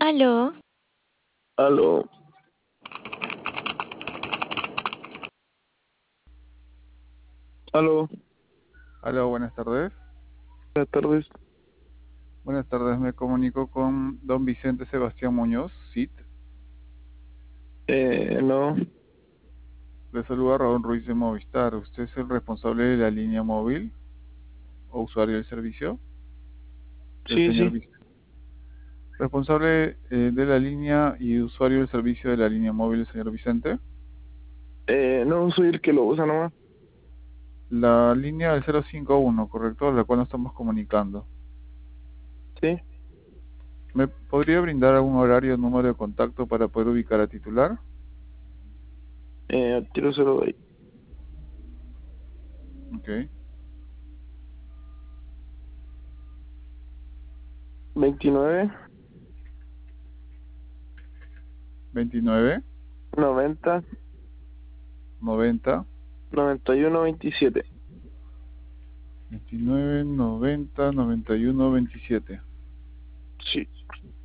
Aló, Aló, aló, Hola, buenas tardes. buenas tardes. Buenas tardes, me comunico con don Vicente Sebastián Muñoz, CIT. No, Le saluda Raúl Ruiz de Movistar. ¿Usted es el responsable de la línea móvil o usuario del servicio del sí, señor sí. Vicente? Responsable de la línea y usuario del servicio de la línea móvil del señor Vicente. No, soy el que lo usa nomás. La línea del 051, correcto, a la cual nos estamos comunicando. Sí, ¿Me podría brindar algún horario o número de contacto para poder ubicar a titular? al tiro se lo doy. Ok. 29, 29, 90, 90, 91, 27. 29, 90, 91, 27. Sí.